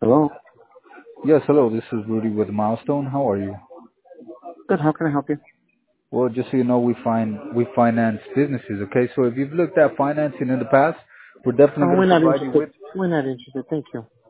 Hello. Yes, hello. This is Rudy with Milestone. How are you? Good. How can I help you? Well, just so you know, we finance businesses. Okay, so if you've looked at financing in the past, we're definitely Oh, going we're to not provide you interested. with. We're not interested. Thank you.